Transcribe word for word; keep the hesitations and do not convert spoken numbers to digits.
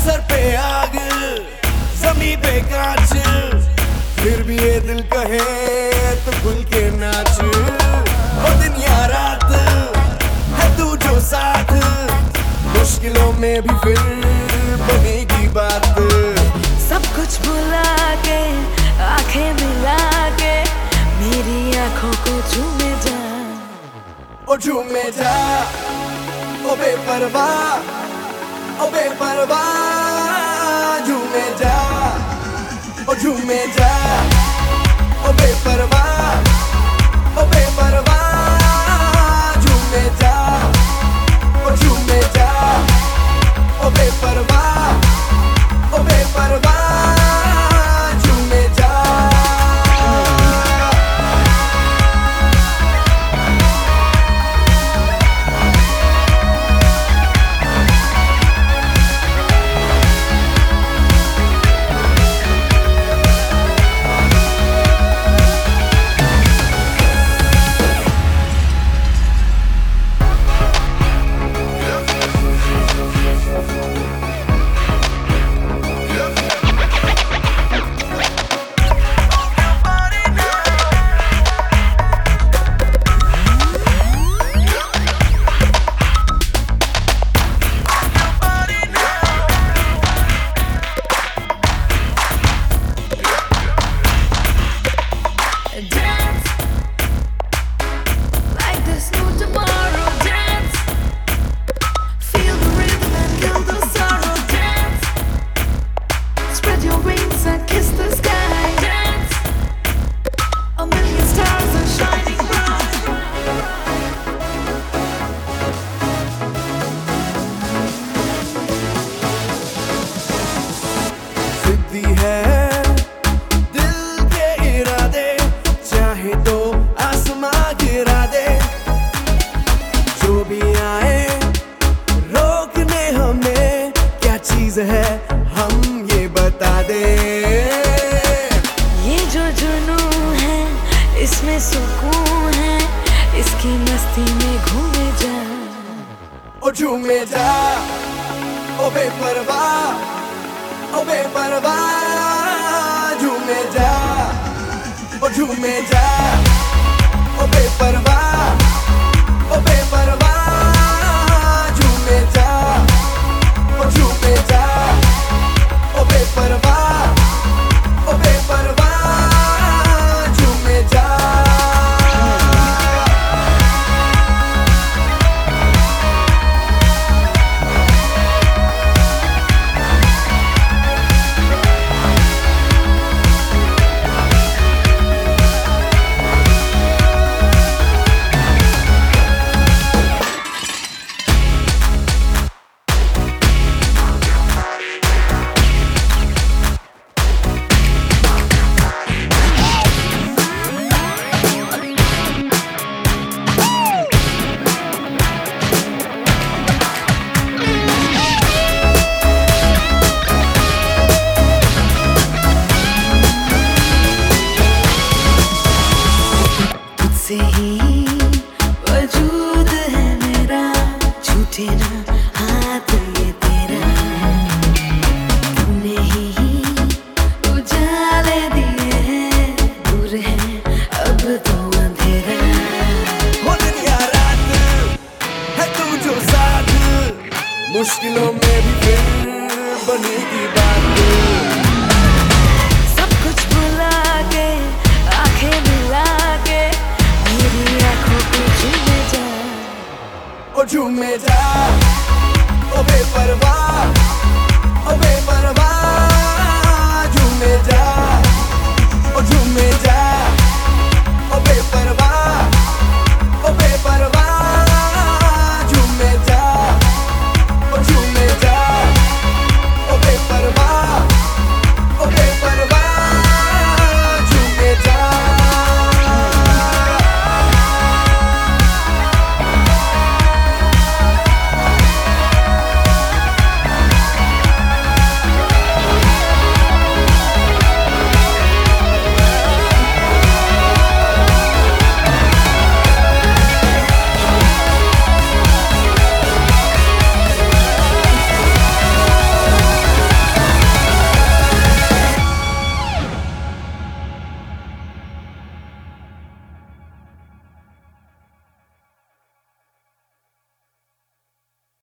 Sir पे आग जमी पे कांच, फिर भी ये दिल कहे तो खुल के नाच। ओ दिन या रात है तू जो साथ, मुश्किलों में भी फिर बनेगी बात। सब कुछ भुला के आंखें मिला के मेरी आंखों को चूमे जा, ओ झूमे जा ओ बेपरवाह, ओ बेपरवाह झूमे जा, ओ झूमे जा ओ बेपरवाह, ओ बेपरवाह झूमे जा, ओ झूमे जा ओ बेपरवाह, ओ बेपरवाह झूमे जा। है दिल के इरादे, चाहे तो आसमां गिरा दे, जो भी आए रोकने हमें क्या चीज है हम ये बता दे। ये जो जुनून है इसमें सुकून है, इसकी मस्ती में घूमे जा, ओ झूमे जा ओ बेपरवाह, ओ बेपरवाह झूमे जा, ओ झूमे जा ओ बेपरवाह, ओ बेपरवाह झूमे जा, ओ झूमे जा ओ बेपरवाह, ओ बेपरवाह झूमे जा। से ही वजूद है मेरा, छूटे ना हाथ ये तेरा, तूने ही उजाले दिए हैं, दूर है अब तो अंधेरा। हो दिन या रात है तू जो साथ, मुश्किलों में भी फिर बनेगी बात। सब कुछ भुला के आंखें मिला के मेरी आंखों को झूमे जा, ओ झूमे जा ओ बेपरवाह,